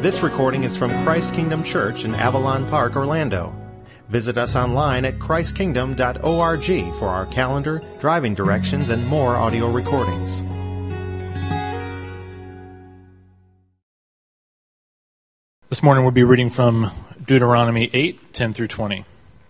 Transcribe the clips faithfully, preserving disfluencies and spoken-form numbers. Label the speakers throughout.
Speaker 1: This recording is from Christ Kingdom Church in Avalon Park, Orlando. Visit us online at christ kingdom dot org for our calendar, driving directions, and more audio recordings.
Speaker 2: This morning we'll be reading from Deuteronomy eight, ten through twenty.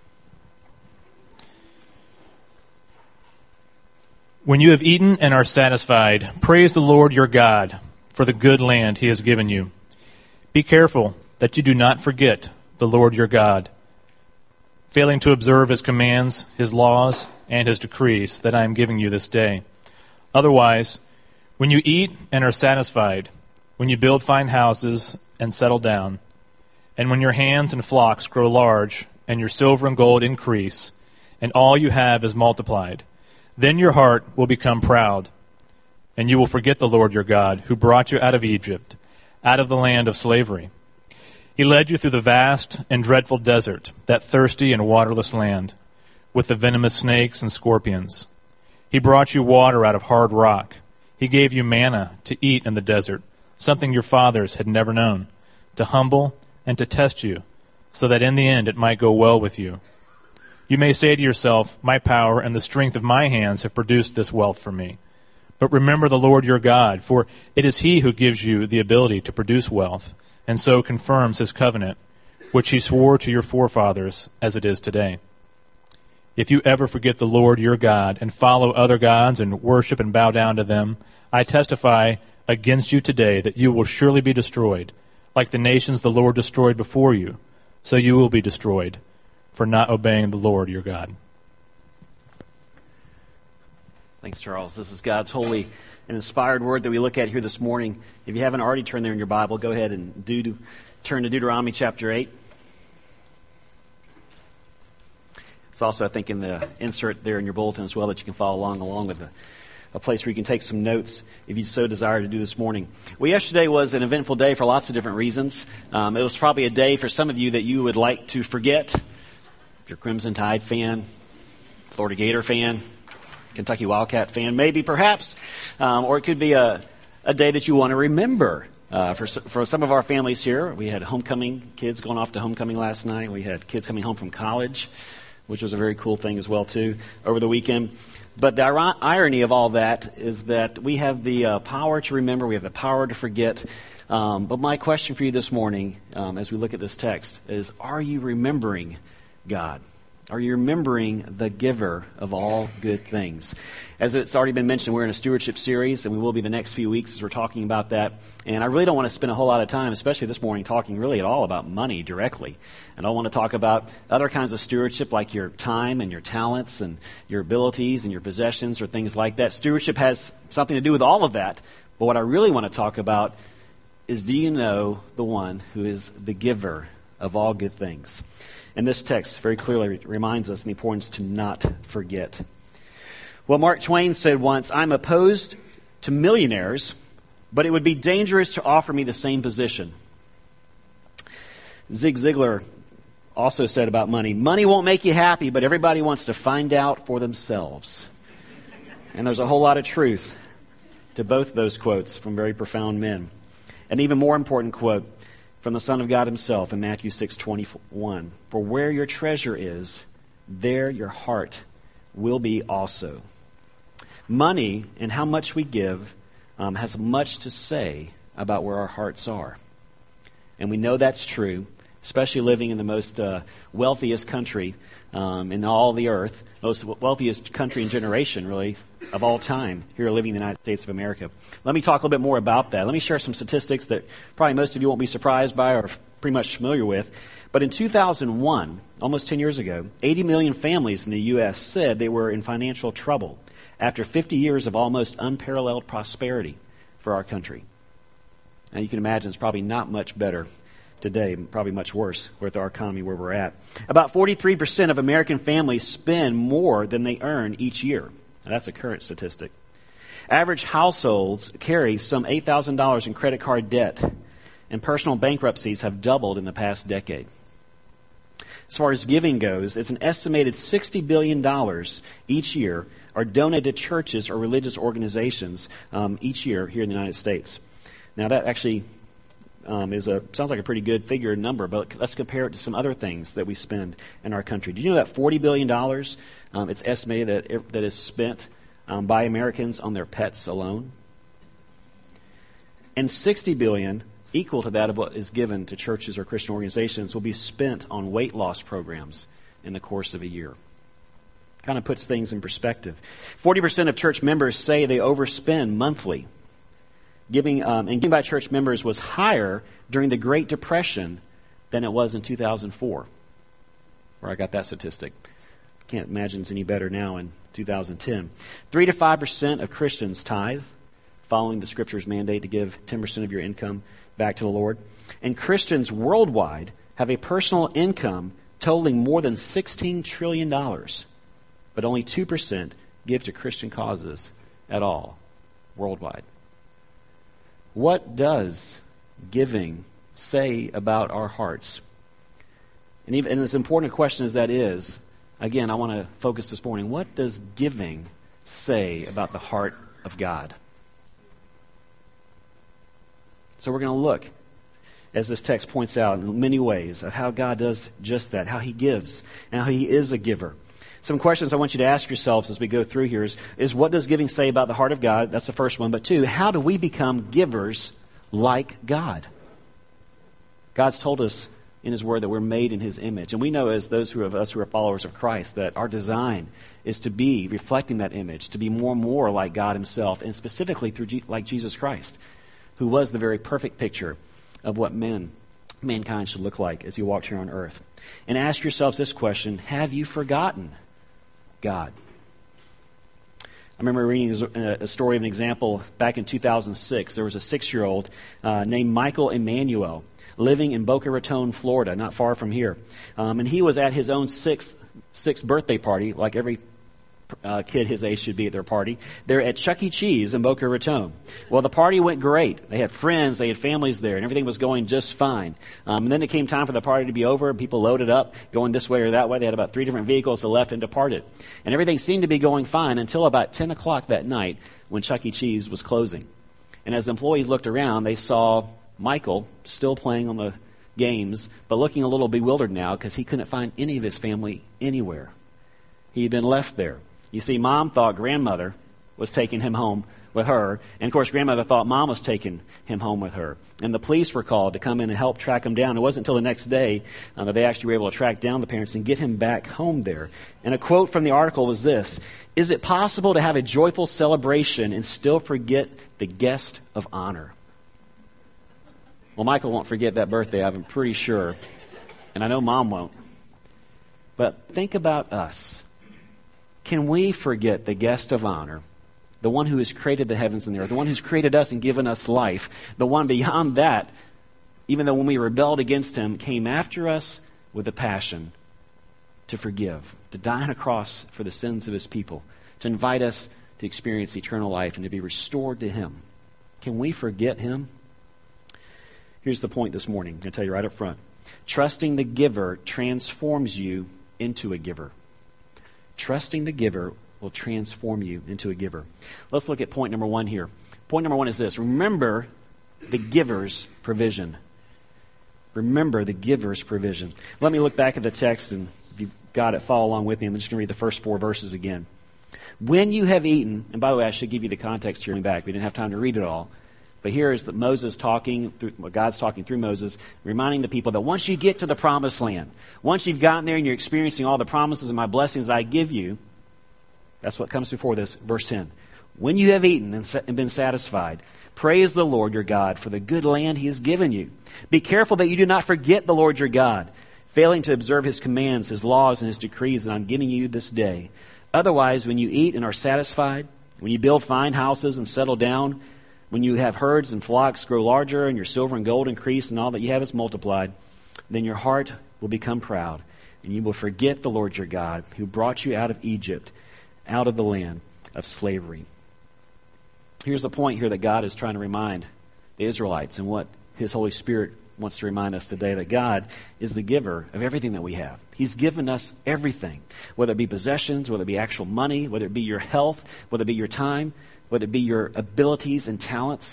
Speaker 2: When you have eaten and are satisfied, praise the Lord your God for the good land he has given you. Be careful that you do not forget the Lord your God, failing to observe his commands, his laws, and his decrees that I am giving you this day. Otherwise, when you eat and are satisfied, when you build fine houses and settle down, and when your hands and flocks grow large, and your silver and gold increase, and all you have is multiplied, then your heart will become proud, and you will forget the Lord your God, who brought you out of Egypt, out of the land of slavery. He led you through the vast and dreadful desert, that thirsty and waterless land, with the venomous snakes and scorpions. He brought you water out of hard rock. He gave you manna to eat in the desert, something your fathers had never known, to humble and to test you, so that in the end it might go well with you. You may say to yourself, my power and the strength of my hands have produced this wealth for me. But remember the Lord your God, for it is he who gives you the ability to produce wealth, and so confirms his covenant, which he swore to your forefathers as it is today. If you ever forget the Lord your God and follow other gods and worship and bow down to them, I testify against you today that you will surely be destroyed, like the nations the Lord destroyed before you, so you will be destroyed for not obeying the Lord your God.
Speaker 3: Thanks, Charles. This is God's holy and inspired word that we look at here this morning. If you haven't already turned there in your Bible, go ahead and do, do turn to Deuteronomy chapter eight. It's also, I think, in the insert there in your bulletin as well that you can follow along, along with a, a place where you can take some notes if you so desire to do this morning. Well, yesterday was an eventful day for lots of different reasons. Um, it was probably a day for some of you that you would like to forget. If you're a Crimson Tide fan, Florida Gator fan, Kentucky Wildcat fan, maybe, perhaps, um, or it could be a, a day that you want to remember. Uh, for for some of our families here, we had homecoming kids going off to homecoming last night. We had kids coming home from college, which was a very cool thing as well, too, over the weekend. But the ir- irony of all that is that we have the uh, power to remember, we have the power to forget. Um, but my question for you this morning, um, as we look at this text, is, are you remembering God? Are you remembering the giver of all good things? As it's already been mentioned, we're in a stewardship series, and we will be the next few weeks as we're talking about that. And I really don't want to spend a whole lot of time, especially this morning, talking really at all about money directly. And I want to talk about other kinds of stewardship, like your time and your talents and your abilities and your possessions or things like that. Stewardship has something to do with all of that. But what I really want to talk about is, do you know the one who is the giver of all good things? And this text very clearly reminds us of the importance to not forget. Well, Mark Twain said once, I'm opposed to millionaires, but it would be dangerous to offer me the same position. Zig Ziglar also said about money, money won't make you happy, but everybody wants to find out for themselves. And there's a whole lot of truth to both those quotes from very profound men. An even more important quote from the Son of God himself in Matthew six twenty-one. For where your treasure is, there your heart will be also. Money and how much we give um, has much to say about where our hearts are. And we know that's true, especially living in the most uh, wealthiest country um, in all the earth, most wealthiest country and generation, really, of all time here living in the United States of America. Let me talk a little bit more about that. Let me share some statistics that probably most of you won't be surprised by or pretty much familiar with. But in two thousand one, almost ten years ago, eighty million families in the U S said they were in financial trouble after fifty years of almost unparalleled prosperity for our country. Now you can imagine it's probably not much better today, probably much worse with our economy where we're at. About forty-three percent of American families spend more than they earn each year. Now, that's a current statistic. Average households carry some eight thousand dollars in credit card debt, and personal bankruptcies have doubled in the past decade. As far as giving goes, it's an estimated sixty billion dollars each year are donated to churches or religious organizations um, each year here in the United States. Now, that actually um, is a sounds like a pretty good figure and number, but let's compare it to some other things that we spend in our country. Did you know that forty billion dollars, um, it's estimated that it, that is spent um, by Americans on their pets alone? And sixty billion dollars, equal to that of what is given to churches or Christian organizations, will be spent on weight loss programs in the course of a year. Kind of puts things in perspective. forty percent of church members say they overspend monthly. Giving um, and giving by church members was higher during the Great Depression than it was in two thousand four, where I got that statistic. Can't imagine it's any better now in two thousand ten. Three to five percent of Christians tithe, following the Scripture's mandate to give ten percent of your income back to the Lord. And Christians worldwide have a personal income totaling more than sixteen trillion dollars, but only two percent give to Christian causes at all worldwide. What does giving say about our hearts? And, even, and as important a question as that is, again, I want to focus this morning. What does giving say about the heart of God? So we're going to look, as this text points out, in many ways of how God does just that, how He gives, and how He is a giver. Some questions I want you to ask yourselves as we go through here is, is what does giving say about the heart of God? That's the first one. But two, how do we become givers like God? God's told us in His Word that we're made in His image. And we know, as those who of us who are followers of Christ, that our design is to be reflecting that image, to be more and more like God Himself, and specifically through G- like Jesus Christ, who was the very perfect picture of what men, mankind should look like as He walked here on earth. And ask yourselves this question: have you forgotten God? I remember reading a story of an example back in two thousand six. There was a six-year-old uh, named Michael Emanuel living in Boca Raton, Florida, not far from here. Um, and he was at his own sixth, sixth birthday party, like every Uh, kid his age should be at their party. They're at Chuck E. Cheese in Boca Raton. Well, the party went great. They had friends, they had families there, and everything was going just fine. Um, and then it came time for the party to be over, and people loaded up, going this way or that way. They had about three different vehicles that left and departed. And everything seemed to be going fine until about ten o'clock that night when Chuck E. Cheese was closing. And as employees looked around, they saw Michael still playing on the games, but looking a little bewildered now because he couldn't find any of his family anywhere. He had been left there. You see, Mom thought grandmother was taking him home with her. And, of course, grandmother thought Mom was taking him home with her. And the police were called to come in and help track him down. It wasn't until the next day uh, that they actually were able to track down the parents and get him back home there. And a quote from the article was this: "Is it possible to have a joyful celebration and still forget the guest of honor?" Well, Michael won't forget that birthday, I'm pretty sure. And I know Mom won't. But think about us. Can we forget the guest of honor, the one who has created the heavens and the earth, the one who's created us and given us life, the one beyond that, even though when we rebelled against Him, came after us with a passion to forgive, to die on a cross for the sins of His people, to invite us to experience eternal life and to be restored to Him? Can we forget Him? Here's the point this morning. I'm going to tell you right up front. Trusting the giver transforms you into a giver. Trusting the giver will transform you into a giver. Let's look at point number one here. Point number one is this: remember the giver's provision. Remember the giver's provision. Let me look back at the text, and if you've got it, follow along with me. I'm just going to read the first four verses again. When you have eaten, and by the way, I should give you the context here and back. We didn't have time to read it all. But here is that Moses talking, through, well, God's talking through Moses, reminding the people that once you get to the promised land, once you've gotten there and you're experiencing all the promises and my blessings that I give you, that's what comes before this, verse ten. When you have eaten and been satisfied, praise the Lord your God for the good land He has given you. Be careful that you do not forget the Lord your God, failing to observe His commands, His laws, and His decrees that I'm giving you this day. Otherwise, when you eat and are satisfied, when you build fine houses and settle down, when you have herds and flocks grow larger and your silver and gold increase and all that you have is multiplied, then your heart will become proud and you will forget the Lord your God who brought you out of Egypt, out of the land of slavery. Here's the point here that God is trying to remind the Israelites and what His Holy Spirit wants to remind us today, that God is the giver of everything that we have. He's given us everything, whether it be possessions, whether it be actual money, whether it be your health, whether it be your time, whether it be your abilities and talents.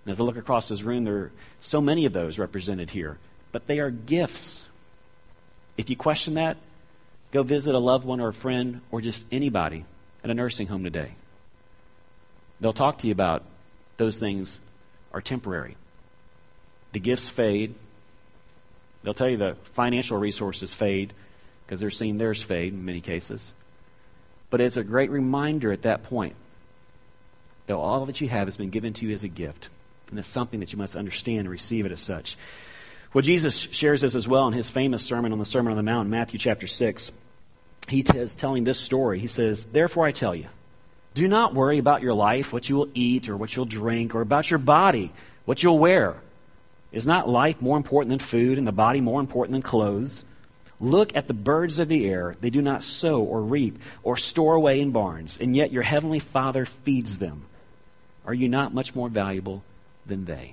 Speaker 3: And as I look across this room, there are so many of those represented here. But they are gifts. If you question that, go visit a loved one or a friend or just anybody at a nursing home today. They'll talk to you about those things are temporary. The gifts fade. They'll tell you the financial resources fade because they're seeing theirs fade in many cases. But it's a great reminder at that point that all that you have has been given to you as a gift. And it's something that you must understand and receive it as such. Well, Jesus shares this as well in his famous sermon on the Sermon on the Mount, Matthew chapter six. He is telling this story. He says, "Therefore I tell you, do not worry about your life, what you will eat or what you'll drink, or about your body, what you'll wear. Is not life more important than food, and the body more important than clothes? Look at the birds of the air. They do not sow or reap or store away in barns, and yet your heavenly Father feeds them. Are you not much more valuable than they?"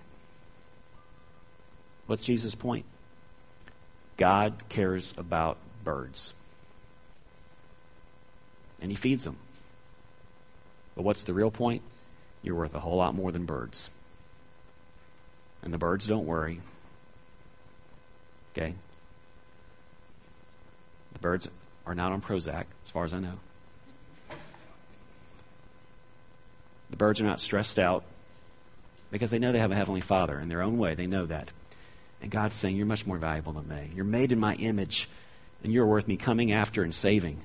Speaker 3: What's Jesus' point? God cares about birds. And he feeds them. But what's the real point? You're worth a whole lot more than birds. And the birds don't worry. Okay? The birds are not on Prozac, as far as I know. The birds are not stressed out because they know they have a Heavenly Father in their own way. They know that. And God's saying, you're much more valuable than they. You're made in my image, and you're worth me coming after and saving.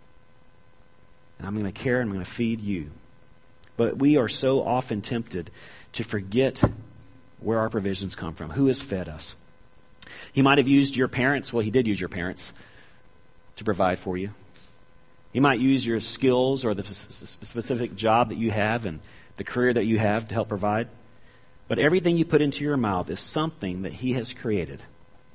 Speaker 3: And I'm going to care and I'm going to feed you. But we are so often tempted to forget where our provisions come from. Who has fed us? He might have used your parents. Well, he did use your parents to provide for you. He might use your skills or the specific job that you have and the career that you have to help provide. But everything you put into your mouth is something that he has created.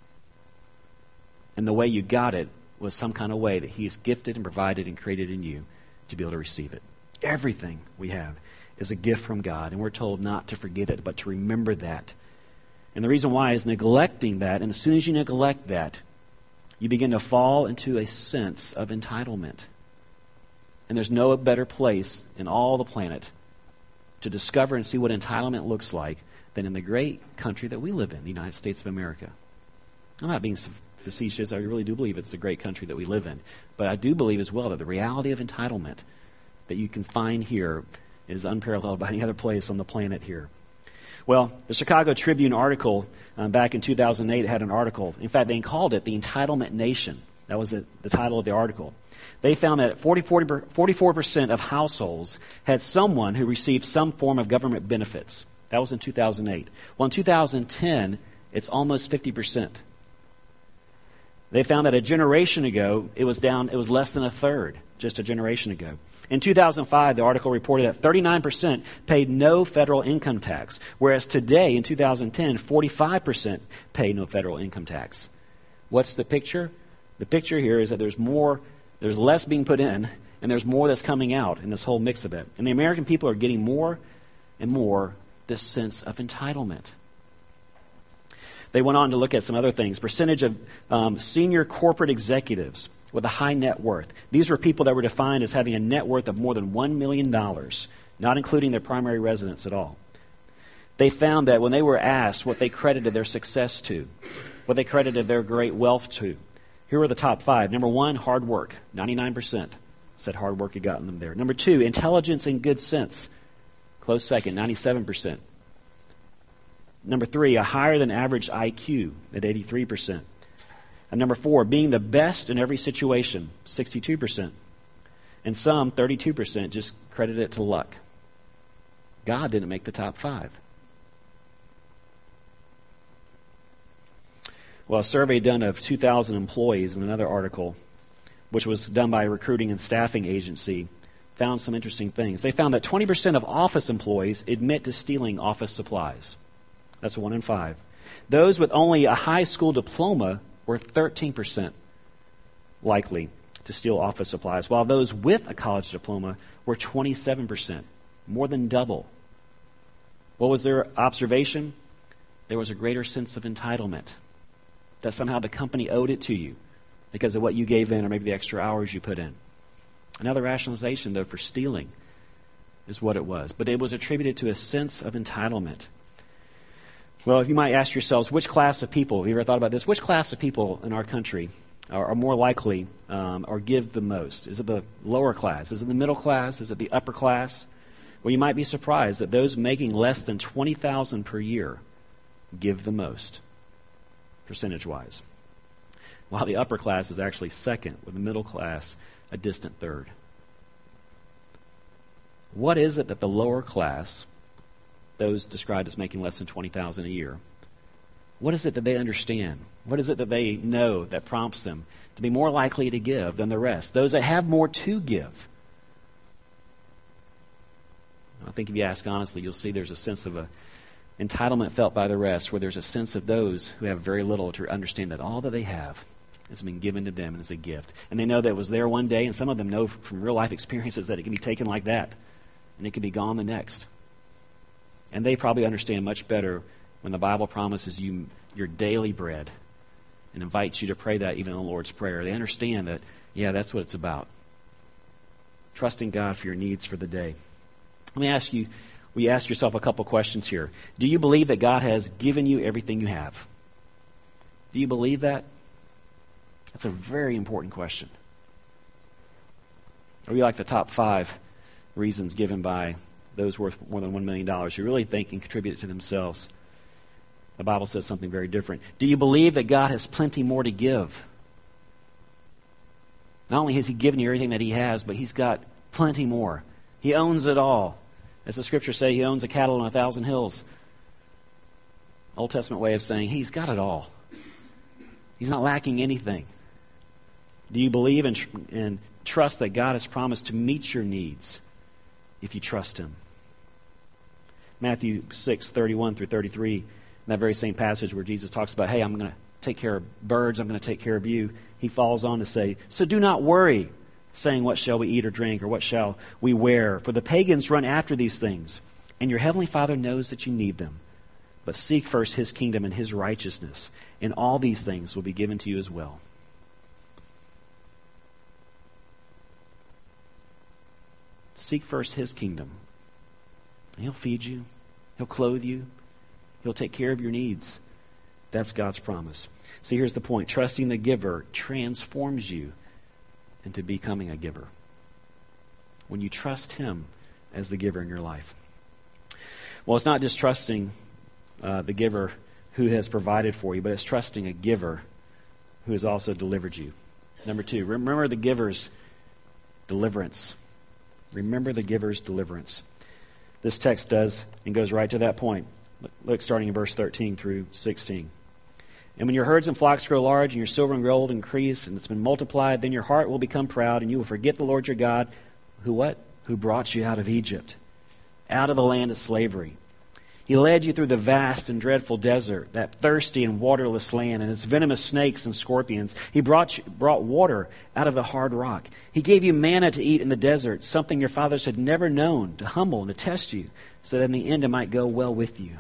Speaker 3: And the way you got it was some kind of way that he has gifted and provided and created in you to be able to receive it. Everything we have is a gift from God, and we're told not to forget it, but to remember that. And the reason why is neglecting that, and as soon as you neglect that, you begin to fall into a sense of entitlement. And there's no better place in all the planet to discover and see what entitlement looks like than in the great country that we live in, the United States of America. I'm not being facetious. I really do believe it's a great country that we live in. But I do believe as well that the reality of entitlement that you can find here is unparalleled by any other place on the planet here. Well, the Chicago Tribune article um, back in two thousand eight had an article. In fact, they called it the Entitlement Nation. That was the, the title of the article. They found that forty-four percent of households had someone who received some form of government benefits. That was in two thousand eight. Well, in two thousand ten, it's almost fifty percent. They found that a generation ago, it was down, it was less than a third, just a generation ago. In two thousand five, the article reported that thirty-nine percent paid no federal income tax, whereas today, in two thousand ten, forty-five percent pay no federal income tax. What's the picture? The picture here is that there's more, there's less being put in, and there's more that's coming out in this whole mix of it. And the American people are getting more and more this sense of entitlement. They went on to look at some other things. Percentage of um, senior corporate executives with a high net worth. These were people that were defined as having a net worth of more than one million dollars, not including their primary residence at all. They found that when they were asked what they credited their success to, what they credited their great wealth to, here were the top five. Number one, hard work. ninety-nine percent said hard work had gotten them there. Number two, intelligence and good sense. Close second, ninety-seven percent. Number three, a higher than average I Q at eighty-three percent. And number four, being the best in every situation, sixty-two percent. And some, thirty-two percent, just credit it to luck. God didn't make the top five. Well, a survey done of two thousand employees in another article, which was done by a recruiting and staffing agency, found some interesting things. They found that twenty percent of office employees admit to stealing office supplies. That's one in five. Those with only a high school diploma were thirteen percent likely to steal office supplies, while those with a college diploma were twenty-seven percent, more than double. What was their observation? There was a greater sense of entitlement, that somehow the company owed it to you because of what you gave in or maybe the extra hours you put in. Another rationalization, though, for stealing is what it was. But it was attributed to a sense of entitlement. Well, if you might ask yourselves, which class of people, have you ever thought about this? Which class of people in our country are, are more likely um, or give the most? Is it the lower class? Is it the middle class? Is it the upper class? Well, you might be surprised that those making less than twenty thousand dollars per year give the most, percentage-wise, while the upper class is actually second, with the middle class a distant third. What is it that the lower class, those described as making less than twenty thousand dollars a year, what is it that they understand? What is it that they know that prompts them to be more likely to give than the rest? Those that have more to give. I think if you ask honestly, you'll see there's a sense of a entitlement felt by the rest, where there's a sense of those who have very little to understand that all that they have has been given to them and is a gift. And they know that it was there one day, and some of them know from real life experiences that it can be taken like that, and it can be gone the next. And they probably understand much better when the Bible promises you your daily bread and invites you to pray that even in the Lord's Prayer. They understand that, yeah, that's what it's about. Trusting God for your needs for the day. Let me ask you, will you ask yourself a couple questions here? Do you believe that God has given you everything you have? Do you believe that? That's a very important question. Are you like the top five reasons given by those worth more than one million dollars who really think and contribute it to themselves? The Bible says something very different. Do you believe that God has plenty more to give? Not only has He given you everything that He has, but He's got plenty more. He owns it all. As the Scriptures say, He owns a cattle on a thousand hills. Old Testament way of saying He's got it all. He's not lacking anything. Do you believe and, tr- and trust that God has promised to meet your needs if you trust Him? Matthew six, thirty-one through thirty-three, in that very same passage where Jesus talks about, hey, I'm going to take care of birds, I'm going to take care of you. He falls on to say, so do not worry, saying, what shall we eat or drink, or what shall we wear? For the pagans run after these things, and your heavenly Father knows that you need them. But seek first His kingdom and His righteousness, and all these things will be given to you as well. Seek first His kingdom. And He'll feed you. He'll clothe you. He'll take care of your needs. That's God's promise. So here's the point. Trusting the giver transforms you into becoming a giver. When you trust Him as the giver in your life. Well, it's not just trusting uh, the giver who has provided for you, but it's trusting a giver who has also delivered you. Number two, remember the giver's deliverance. Remember the giver's deliverance. This text does and goes right to that point. Look, look starting in verse thirteen through sixteen. And when your herds and flocks grow large, and your silver and gold increase, and it's been multiplied, then your heart will become proud, and you will forget the Lord your God, who what? Who brought you out of Egypt, out of the land of slavery. He led you through the vast and dreadful desert, that thirsty and waterless land, and its venomous snakes and scorpions. He brought you, brought water out of the hard rock. He gave you manna to eat in the desert, something your fathers had never known, to humble and to test you, so that in the end it might go well with you.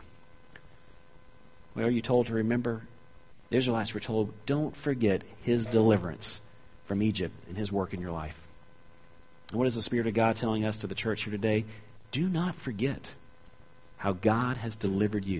Speaker 3: Well, are you told to remember? The Israelites were told, don't forget His deliverance from Egypt and His work in your life. And what is the Spirit of God telling us to the church here today? Do not forget how God has delivered you.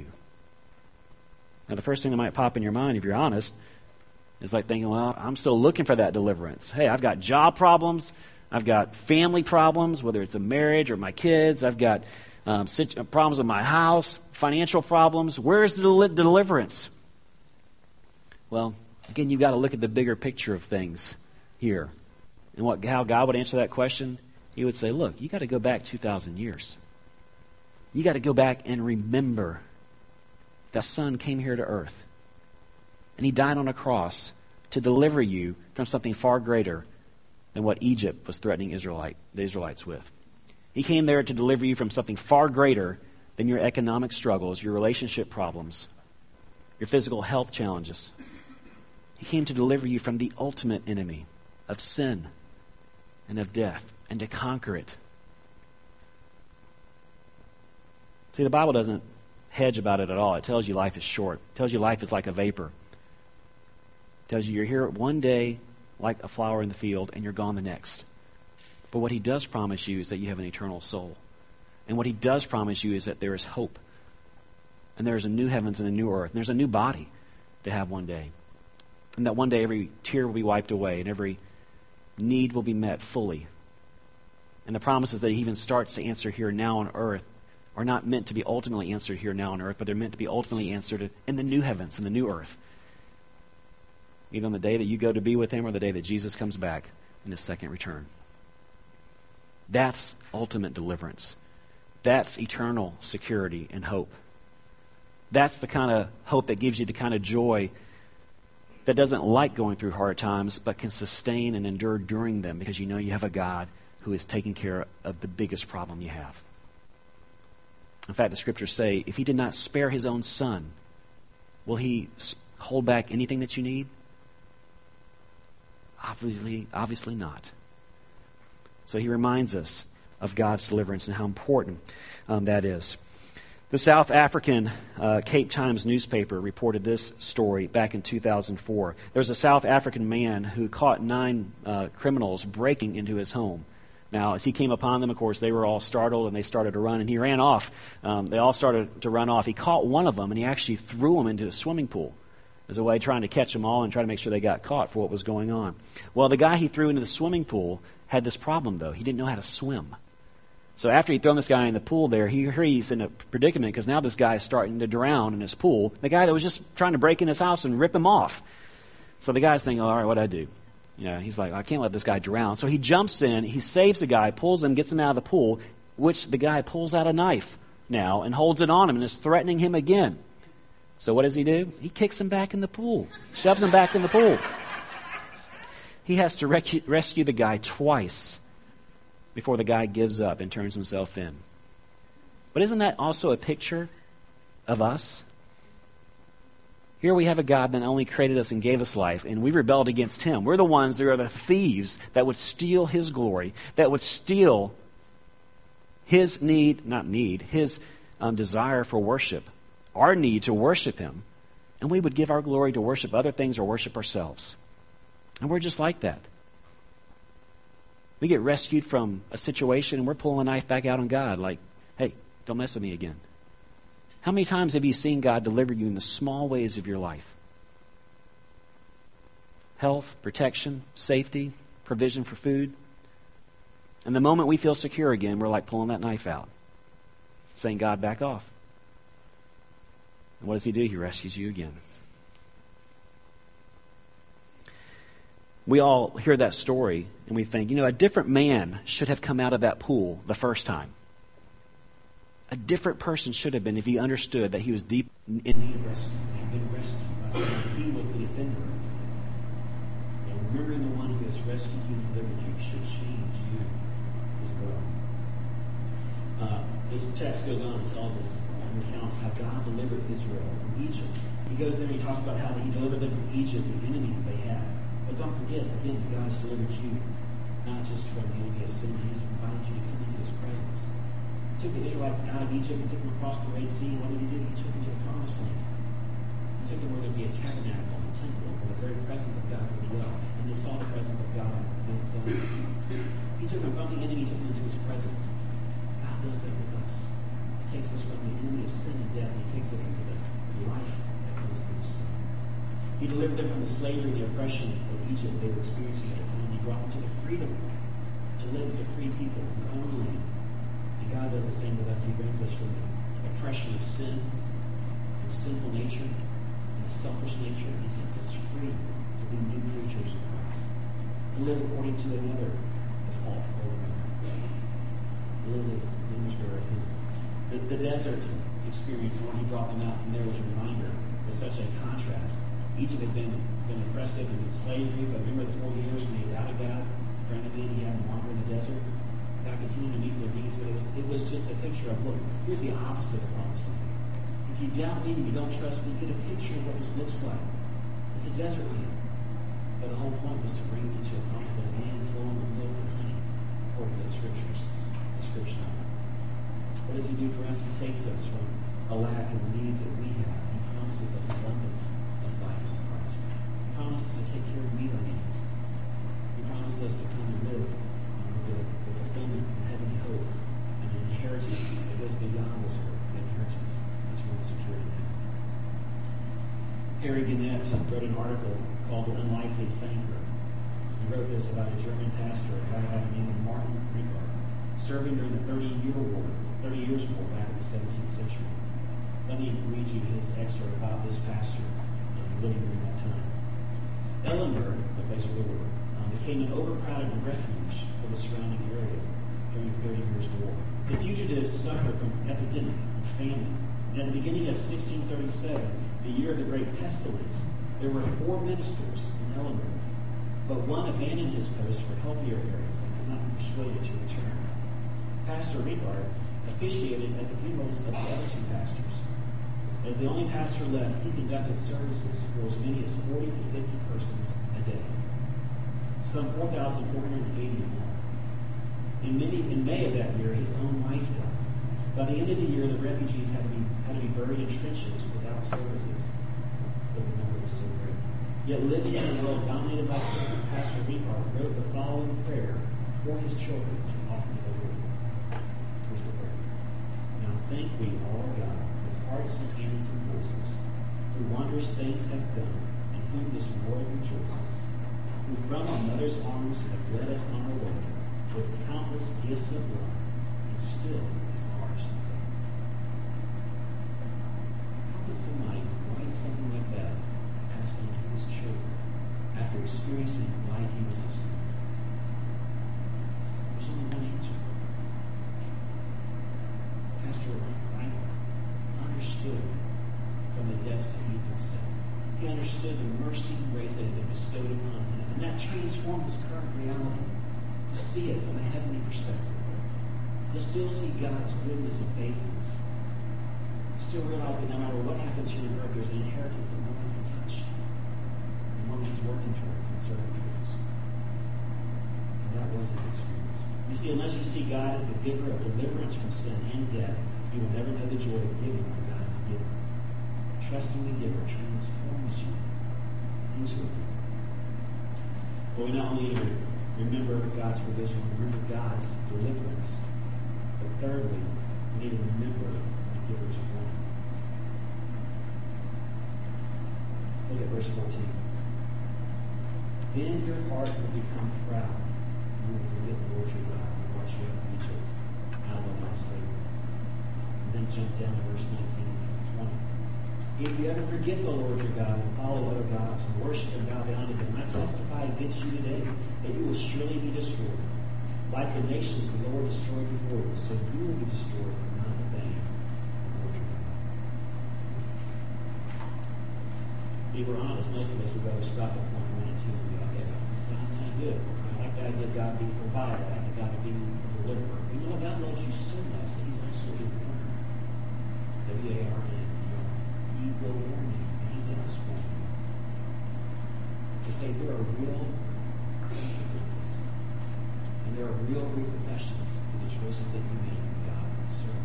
Speaker 3: Now, the first thing that might pop in your mind, if you're honest, is like thinking, well, I'm still looking for that deliverance. Hey, I've got job problems. I've got family problems, whether it's a marriage or my kids. I've got um, problems with my house, financial problems. Where's the del- deliverance? Well, again, you've got to look at the bigger picture of things here. And what how God would answer that question, He would say, look, you got to go back two thousand years. You got to go back and remember the Son came here to earth. And He died on a cross to deliver you from something far greater than what Egypt was threatening Israelite, the Israelites with. He came there to deliver you from something far greater than your economic struggles, your relationship problems, your physical health challenges. He came to deliver you from the ultimate enemy of sin and of death, and to conquer it. See, the Bible doesn't hedge about it at all. It tells you life is short. It tells you life is like a vapor. It tells you you're here one day like a flower in the field, and you're gone the next. But what He does promise you is that you have an eternal soul. And what He does promise you is that there is hope. And there's a new heavens and a new earth. And there's a new body to have one day. And that one day every tear will be wiped away and every need will be met fully. And the promises that he even starts to answer here now on earth are not meant to be ultimately answered here now on earth, but they're meant to be ultimately answered in the new heavens and the new earth. Either on the day that you go to be with him or the day that Jesus comes back in his second return. That's ultimate deliverance. That's eternal security and hope. That's the kind of hope that gives you the kind of joy that doesn't like going through hard times, but can sustain and endure during them because you know you have a God who is taking care of the biggest problem you have. In fact, the scriptures say, if he did not spare his own son, will he hold back anything that you need? Obviously, obviously not. So he reminds us of God's deliverance and how important um, that is. The South African uh, Cape Times newspaper reported this story back in two thousand four. There was a South African man who caught nine uh, criminals breaking into his home. Now, as he came upon them, of course, they were all startled and they started to run, and he ran off. Um, they all started to run off. He caught one of them, and he actually threw him into a swimming pool as a way trying to catch them all and try to make sure they got caught for what was going on. Well, the guy he threw into the swimming pool had this problem, though. He didn't know how to swim. So after he'd thrown this guy in the pool there, he, he's in a predicament because now this guy is starting to drown in his pool. The guy that was just trying to break in his house and rip him off. So the guy's thinking, all right, what'd I do? You know, he's like, I can't let this guy drown. So he jumps in, he saves the guy, pulls him, gets him out of the pool, which the guy pulls out a knife now and holds it on him and is threatening him again. So what does he do? He kicks him back in the pool, shoves him back in the pool. He has to rec- rescue the guy twice before the guy gives up and turns himself in. But isn't that also a picture of us? Here we have a God that not only created us and gave us life, and we rebelled against him. We're the ones that are the thieves that would steal his glory, that would steal his need, not need, his um, desire for worship, our need to worship him, and we would give our glory to worship other things or worship ourselves. And we're just like that. We get rescued from a situation and we're pulling a knife back out on God like, hey, don't mess with me again. How many times have you seen God deliver you in the small ways of your life? Health, protection, safety, provision for food. And the moment we feel secure again, we're like pulling that knife out, saying, God, back off. And what does he do? He rescues you again. We all hear that story and we think, you know, a different man should have come out of that pool the first time. A different person should have been if he understood that he was deep in need of rescue. He had been rescued by someone. He was the defender. And remembering the one who has rescued you and delivered you should change you as well. Uh, this text goes on and tells us and recounts how God delivered Israel from Egypt. He goes there and he talks about how he delivered them from Egypt, the enemy that they had. But don't forget, again, God has delivered you not just from the enemy of sin, he's invited you to come into his presence. He took the Israelites out of Egypt and took them across the Red Sea. What did he do? He took them to the Promised Land. He took them where there'd be a tabernacle, a temple, where the very presence of God would dwell. And they saw the presence of God on Mount Zion. He took them from the enemy, he took them into his presence. God does that with us. He takes us from the enemy of sin and death. He takes us into the life that comes through sin. He delivered them from the slavery and the oppression of Egypt they were experiencing at the time. He brought them to the freedom to live as a free people in their own land. And God does the same with us. He brings us from the oppression of sin, and sinful nature, and a selfish nature. He sets us free to be new creatures in Christ. To live according to another default program. To live as an image bearer of Him. The, the desert experience, when He brought them out from there, was a reminder. Was such a contrast. Egypt had been, been oppressive and slavery, but remember the forty years when they doubted God, granted then He had them wander in the desert. God continued to meet their needs, but it was, it was just a picture of, look, here's the opposite of the promised land. If you doubt me and you don't trust me, get a picture of what this looks like. It's a desert land. But the whole point was to bring them to a promised land, land flowing with milk and honey, according to the scriptures, the scripture. What does He do for us? He takes us from a lack of the needs that we have. He promises us abundance of life in Christ. He promises to take care of meet our needs. He promises us to come and live with the, the fulfillment of heavenly hope and an inheritance that goes beyond this earth, the inheritance that's one security.
Speaker 4: Harry Gannett wrote an article called The Unlikely Thinker. He wrote this about a German pastor, a guy by the name of Martin Riegard, serving during the thirty-year war, thirty years war back in the seventeenth century. Let me read you his excerpt about this pastor living during that time. Ellenberg, the place where they were, um, became an overcrowded refuge for the surrounding area during the Thirty Years' War. The fugitives suffered from epidemic and famine. And at the beginning of sixteen thirty-seven, the year of the Great Pestilence, there were four ministers in Ellenberg, but one abandoned his post for healthier areas and could not be persuaded to return. Pastor Riegard officiated at the funerals of the other two pastors. As the only pastor left, he conducted services for as many as forty to fifty persons a day, some four thousand four hundred eighty in all. In, many, in May of that year, his own wife died. By the end of the year, the refugees had to be, had to be buried in trenches without services because the number was so great. Yet living in a world dominated by fear, Pastor Riegard wrote the following prayer for his children to offer to the Lord. Here's the prayer. Now thank we all God, hearts and hands and voices, who wondrous things have done, and whom this world rejoices, who from our mother's arms have led us on our way, with countless gifts of love, and still is ours to pay. How could somebody write something like that, pass on to his children, after experiencing life he was experiencing? There's only one answer. Pastor Reinhardt understood from the depths that he had been set. He understood the mercy and grace that had been bestowed upon him, and that transformed his current reality to see it from a heavenly perspective, to still see God's goodness and faithfulness, to still realize that no matter what happens here on earth, there's an inheritance that no one can touch, and one he's working towards and serving towards. And that was his experience. You see, unless you see God as the giver of deliverance from sin and death, you will never know the joy of giving what God has given. Trusting the giver transforms you into a giver. Well, we not only remember God's provision, remember God's deliverance, but thirdly, we need to remember the giver's warning. Look at verse fourteen. Then your heart will become proud, and you will forget the Lord your God who brought you out of Egypt, out of the land of slavery. Then jump down to verse nineteen and twenty. If you ever forget the Lord your God and follow other gods and worship and bow down to them, I testify against you today that you will surely be destroyed. Like the nations the Lord destroyed before you, so you will be destroyed and not obeying the Lord your God. See, we're honest. Most of us would rather stop at point one and two and be okay, this sounds kind of good. I like the idea of God being a provider. I like the God of being a deliverer. You know, God loves you so much that he's also your warner. W A R N. He will warn you, and he does warn you. To say there are real consequences, and there are real repercussions to the choices that you make in God and serve.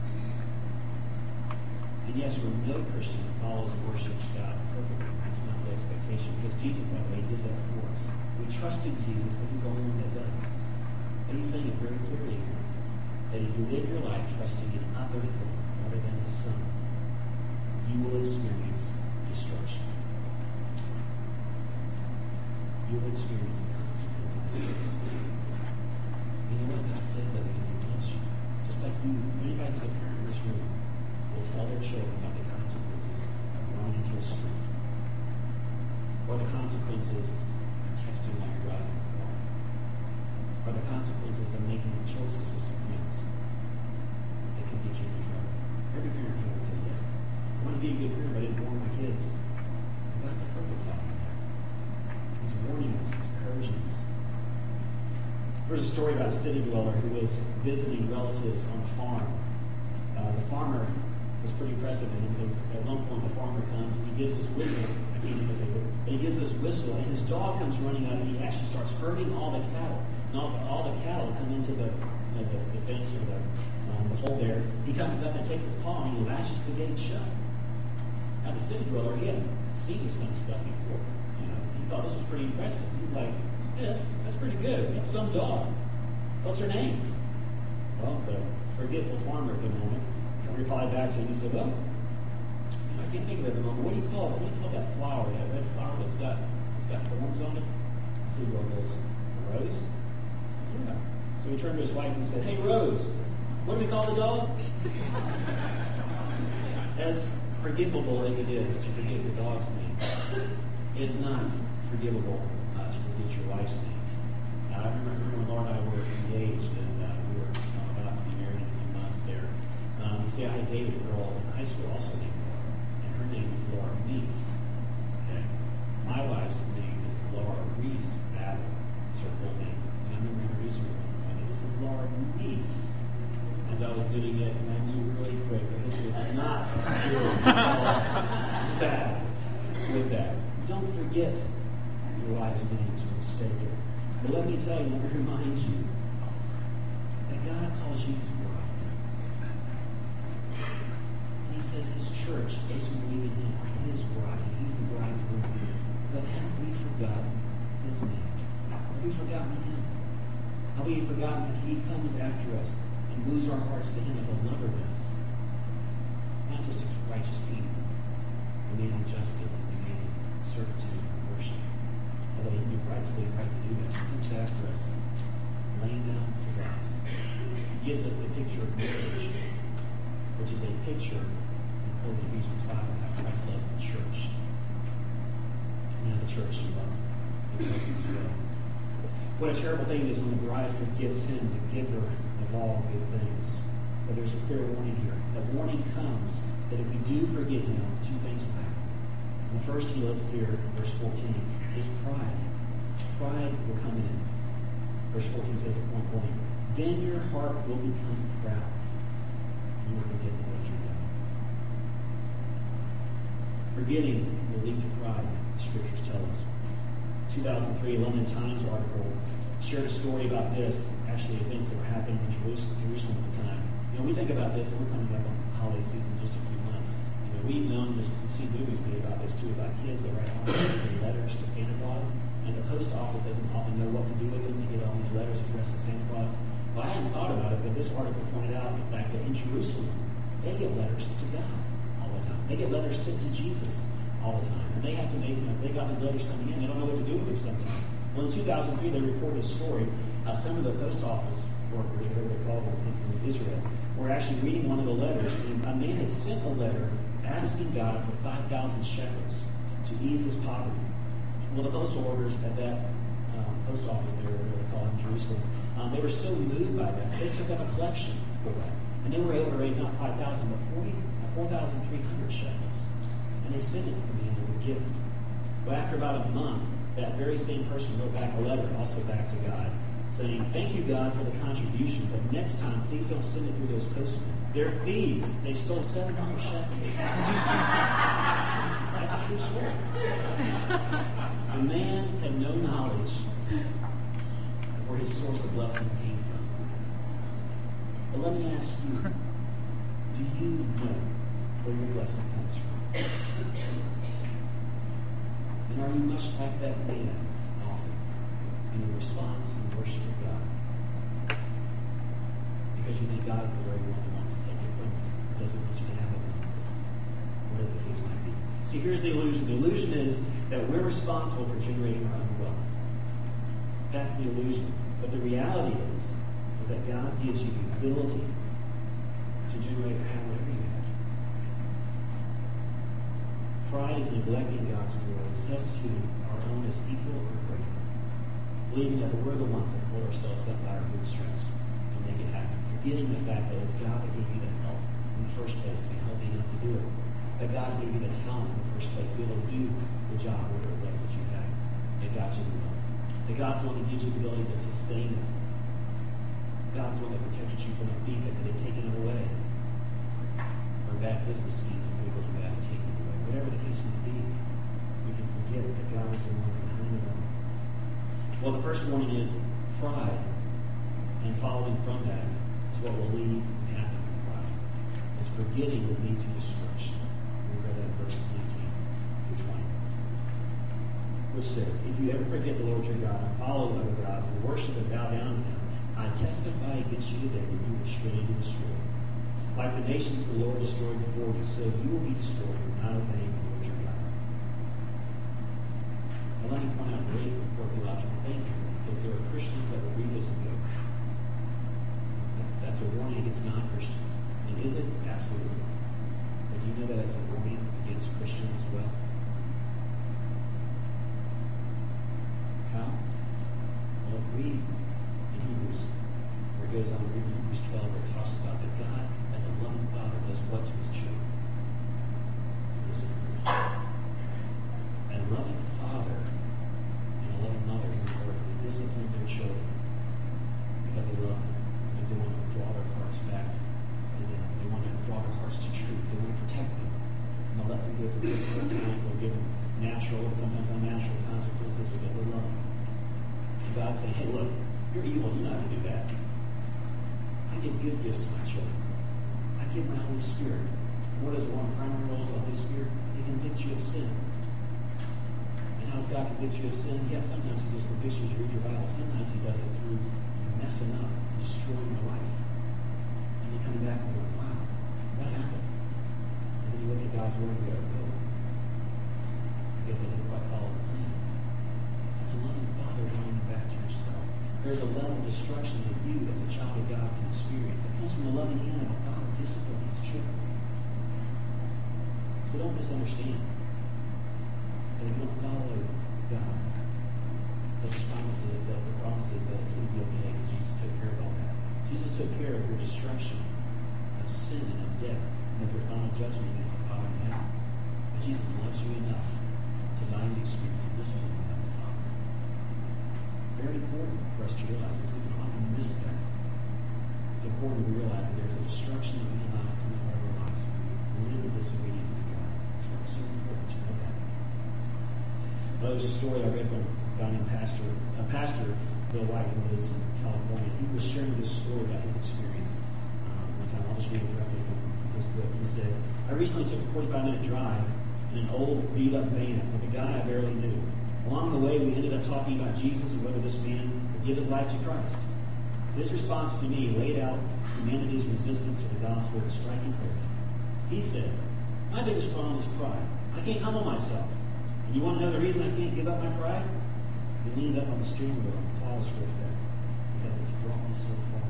Speaker 4: And yes, we're no Christian who follows and worships God perfectly. That's not the expectation, because Jesus, by the way, did that for us. We trust in Jesus because he's the only one that does. But he's saying it very clearly here, that if you live your life trusting in other things other than his Son, you will experience destruction. You will experience the consequences of your choices. You know what? God says that because he loves you. Just like you, anybody who's a parent in this room will tell their children about the consequences of running into a street, or the consequences of texting like you're driving a car, or the consequences of making choices with some friends that can get you in trouble. Every parent here would say, yeah, I want to be a good parent, but I didn't warn my kids. And God's a perfect father there. He's warning us, he's encouraging us. There's a story about a city dweller who was visiting relatives on a farm. Uh, the farmer was pretty impressive in him because at one point the farmer comes and he gives this whistle. I can't even think of it. But he gives this whistle and his dog comes running up and he actually starts herding all the cattle. And also all the cattle come into the, you know, the, the fence or the, um, the hole there. He comes up and takes his paw and he lashes the gate shut. Now the city dweller, he hadn't seen this kind of stuff before. You know, he thought this was pretty impressive. He's like, yeah, that's, that's pretty good. That's some dog. What's her name? Well, the forgetful farmer at the moment replied back to him. He said, well, I can't think of it at the moment. What do you call it? What do you call that flower? That red flower that's got it's got thorns on it. So he goes, Rose? Yeah. So he turned to his wife and said, "Hey, Rose, what do we call the dog?" As forgivable as it is to forget the dog's name, it's not forgivable uh, to forget your wife's name. Uh, I remember when Laura and I were engaged, and uh, we were uh, about to be married in a few months there. Um, you see, I had dated a girl in high school also named Laura, and her name is Laura Reese. Okay? My wife's name is Laura Reese Adler. It's her full name. And I remember introducing her. And this is Laura Reese. As I was doing it, and I knew really quick that this was not good. It's bad with that. Don't forget your wife's name is mistaken. But let me tell you, let me remind you that God calls you his bride. And he says his church, those who believe in him, are his bride. He's the bridegroom. But have we forgotten his name? Have we forgotten him? Have we forgotten that he comes after us and moves our hearts to him as a lover does? Not just a righteous king, demanding justice and demanding servitude and worship. Although he would rightfully right to do that. He comes after us, laying down his lives. He gives us the picture of marriage, which is a picture, according to Ephesians five, of how Christ loves the church. And the church should love the church as well. What a terrible thing it is when the bride forgets him, the giver of all good things. But there's a clear warning here. The warning comes that if we do forget him, two things will happen. And the first he lists here in verse fourteen is pride. Pride will come in. Verse fourteen says at point blank, then your heart will become proud. You will forget the Lord your God. Forgetting will lead to pride, the scriptures tell us. two thousand three London Times article shared a story about this, actually events that were happening in Jerusalem at the time. You know, we think about this, and we're coming up on holiday season in just a few months. You know, we've known this, we've seen movies made about this too, about kids that write holidays and letters to Santa Claus, and the post office doesn't often know what to do with them. They get all these letters addressed to Santa Claus. Well, I hadn't thought about it, but this article pointed out the fact that in Jerusalem, they get letters to God all the time. They get letters sent to Jesus all the time. And they have to make, you know, they got these letters coming in, they don't know what to do with them sometimes. Well, in two thousand three, they reported a story how some of the post office workers, whatever they call them in Israel, were actually reading one of the letters. And a man had sent a letter asking God for five thousand shekels to ease his poverty. Well, the postal workers at that um, post office there, whatever they call it in Jerusalem, um, they were so moved by that, they took up a collection for that. And they were able to raise not five thousand, but four thousand three hundred shekels. And they sent it to the man as a gift. But after about a month, that very same person wrote back a letter, also back to God, saying, thank you, God, for the contribution, but next time, please don't send it through those postmen. They're thieves. They stole seven hundred shekels. That's a true story. The man had no knowledge of where his source of blessing came from. But let me ask you, do you know where your blessing comes from? And are you much like that man often in your response and worship of God? Because you think God is the very one who wants to take it from you. It doesn't want you to have abundance. Whatever the case might be. See, here's the illusion. The illusion is that we're responsible for generating our own wealth. That's the illusion. But the reality is, is that God gives you the ability to generate however you have. Pride is neglecting God's word and substituting our own as equal or greater, believing that we're the ones that pull ourselves up by our bootstraps and make it happen, forgetting the fact that it's God that gave you the help in the first place to be healthy enough to do it, that God gave you the talent in the first place to be able to do the job, whatever it was that you had, that got you the help, that God's the one that gives you the ability to sustain it. God's the one that protected you from a thief that could have taken it away, or a bad business scheme that people do that and taken it away. Whatever the case may be, we can forget that God is the one behind it all. Well, the first warning is pride, and following from that is what will lead to happen in pride. This forgetting will lead to destruction. We read that in verse nineteen through twenty. Which says, if you ever forget the Lord your God and follow other gods and worship and bow down to them, I testify against you today that you will surely be destroyed. Like the nations the Lord destroyed before you, so you will be destroyed for not obeying the Lord your God. Now let me point out a great theological thing here, because there are Christians that will read this and go, that's, that's a warning against non-Christians. And is it? Absolutely. But do you know that it's a warning against Christians as well? How? Well, read in Hebrews, where it goes on to read in Hebrews twelve, where it talks about that God, as a loving father, does what to his children? Listen. A loving father and a loving mother in the earth discipline their children because they love them, because they want to draw their hearts back to them. They want to draw their hearts to truth. They want to protect them. And they'll let them go through difficult times. They'll give them natural and sometimes unnatural consequences because they love them. And God's saying, hey, look, you're evil. You're not going to do that. I give good gifts to my children. I give my Holy Spirit. And what is one of the primary roles of the Holy Spirit? To convict you of sin. And how does God convict you of sin? Yes, sometimes He just convicts you as you read your Bible. Sometimes He does it through messing up and destroying your life. And you come back and go, wow, what happened? And then you look at God's Word and go, oh, I guess I didn't quite follow the plan. It's a loving Father drawing you back to yourself. There's a level of destruction that you, as a child of God, can experience. It comes from the loving hand of a Father disciplining His children. So don't misunderstand. And if you don't follow God, that His promises, that the promises that it's going to be okay because Jesus took care of all that. Jesus took care of your destruction of sin and of death and of your final judgment against the power of hell. But Jesus loves you enough to allow you to experience the discipline of the Father. Very important for us to realize, because we can often miss that. It's important to realize that there's a destruction that we allow to come into our lives when we live in disobedience to God. That's why it's so important to know that. Well, there's a story I read from a guy named Pastor, uh, Pastor Bill White, who lives in California. He was sharing this story about his experience um, one time. I'll just read it directly from his book. He said, I recently took a forty-five minute drive in an old beat-up van with a guy I barely knew. Along the way, we ended up talking about Jesus and whether this man would give his life to Christ. This response to me laid out humanity's resistance to the gospel with striking clarity. He said, my biggest problem is pride. I can't humble myself. And you want to know the reason I can't give up my pride? He leaned up on the steering wheel and paused for effect, because it's brought me so far.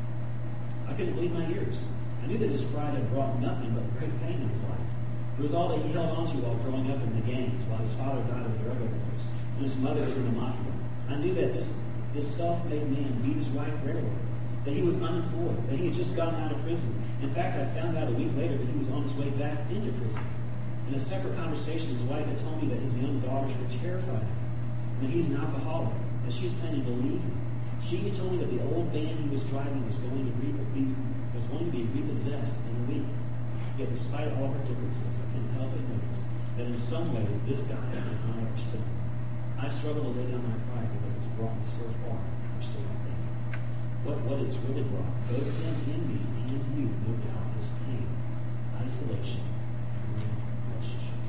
Speaker 4: I couldn't believe my ears. I knew that his pride had brought nothing but great pain in his life. It was all that he held on to while growing up in the gangs, while his father died of a drug overdose, and his mother was in the mafia. I knew that this, this self-made man beat his wife regularly, that he was unemployed, that he had just gotten out of prison. In fact, I found out a week later that he was on his way back into prison. In a separate conversation, his wife had told me that his young daughters were terrified of him, that he's an alcoholic, that she was planning to leave him. She had told me that the old van he was driving was going to be, was going to be repossessed in a week. Yet despite all her differences, I couldn't help but notice that in some ways this guy and I are similar. I struggle to lay down my pride because it's brought me so far for so long. What, what it's really brought, both him and me and you, no doubt, is pain, isolation, and ruined relationships.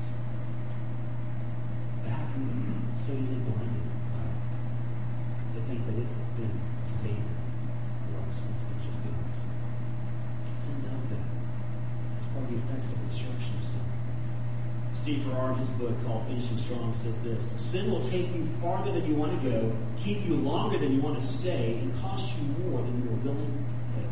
Speaker 4: But how can we be so easily blinded by it to think that it's been saved for us when it's been just the opposite? Sin does that. Part of the effects of the destruction of sin. Steve Farrar, in his book called Finishing Strong, says this: sin will take you farther than you want to go, keep you longer than you want to stay, and cost you more than you are willing to pay.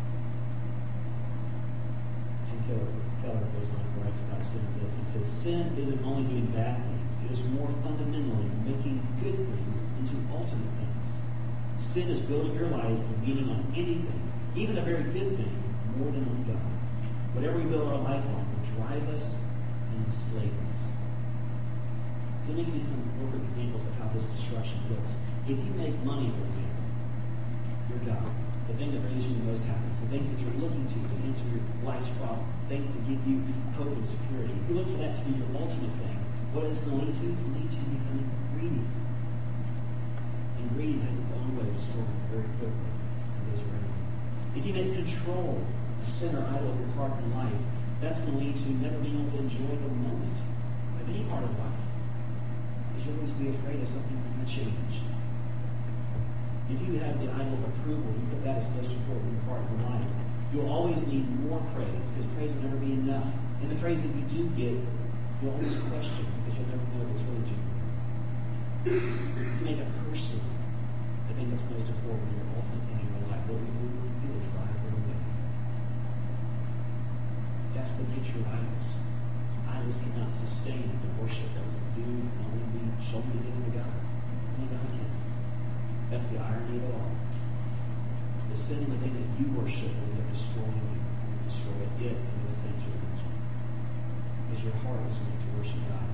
Speaker 4: Tim Keller, Keller goes on and writes about sin this. He says, sin isn't only doing bad things, it is more fundamentally making good things into ultimate things. Sin is building your life and meaning on anything, even a very good thing, more than on God. Whatever we build our life on will drive us and enslave us. So let me give you some corporate examples of how this destruction looks. If you make money, for example, your God, the thing that brings you the most happiness, the things that you're looking to to answer your life's problems, the things that give you hope and security, if you look for that to be your ultimate thing, what it's going to do is lead to becoming greedy. And greed has its own way of destroying very quickly and goes around. If you make control the center idol of your heart and life, that's going to lead to never being able to enjoy the moment of any part of life. Because you'll always be afraid of something that can change. If you have the idol of approval, you put that as most important in your heart and life, You'll always need more praise because praise will never be enough. And the praise that you do get, you'll always question because you'll never know if it's really genuine. You make a person the thing that's most important in your ultimate thing in your life. What we do, we will drive them away. That's the nature of idols. Idols cannot sustain the worship that was due and only be shown to the God. Only God can. That's the irony of it all. The sin of the thing that you worship will end up destroying you. You destroy it and those things are mentioned. Because your heart is meant to worship God.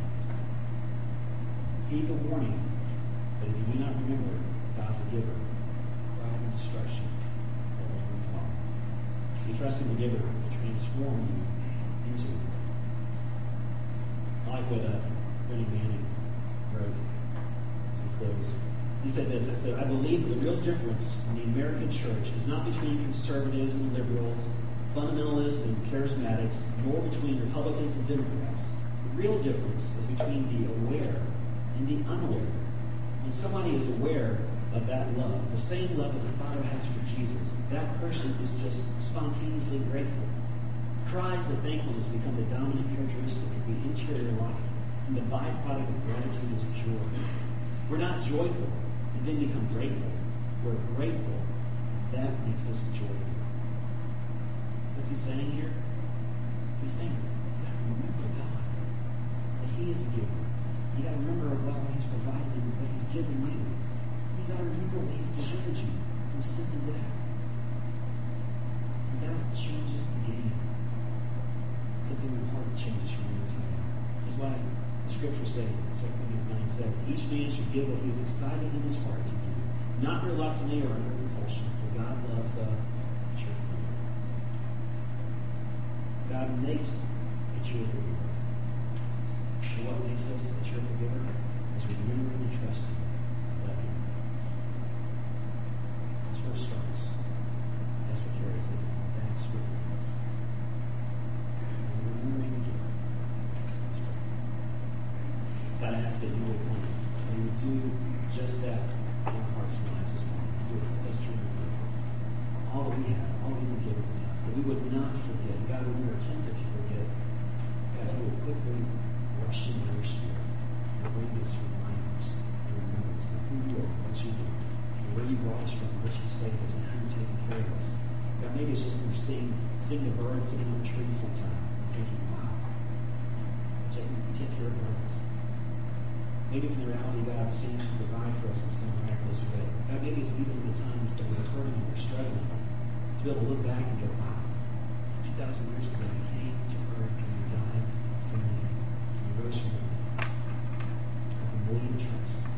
Speaker 4: Heed the warning that if you do not remember God the giver, pride and destruction will ultimately follow. See, trusting the giver will transform you into it. I like what uh, Brennan Manning wrote to close. He said this, I said, I believe the real difference in the American church is not between conservatives and liberals, fundamentalists and charismatics, nor between Republicans and Democrats. The real difference is between the aware and the unaware. When somebody is aware of that love, the same love that the Father has for Jesus, that person is just spontaneously grateful. Cries of thankfulness become the dominant characteristic of the interior life, and the byproduct of gratitude is joy. We're not joyful and then become grateful. We're grateful. That makes us joyful. What's he saying here? He's saying, you got to remember God. That He is a giver. You got to remember what He's provided and what He's given you. You got to remember what He's delivered you from sin and death. And that changes the game. Because then your heart changes from the inside out. That's why the scriptures say, Second Corinthians nine seven, each man should give what he has decided in his heart to do, not reluctantly or under compulsion, for God loves a cheerful giver. God makes a cheerful giver. And what makes us a cheerful giver is remembering and trusting that Him. That's where it starts. That's what carries it. That's what it is. Remembering the giver. That's right. God, I ask that you would come and you would do just that in our hearts and lives this morning. You would help us to remember all that we have, all that you've given us, that we would not forget. God, when we are tempted to forget, God, you would quickly rush into your spirit and bring us reminders and remembrance of who you are, what you do, and where you brought us from, what you saved us, and how you're taking care of us. God, maybe it's just we're seeing, seeing the birds sitting on the trees sometime and thinking, wow, you take, you take care of birds. Maybe it's in the reality God seeing you provide for us in some miraculous way. God, maybe it's even the times that we're hurting and we're struggling to be able to look back and go, wow, two thousand years ago you came to earth and you died for me. You rose from the dead. I can believe and trust.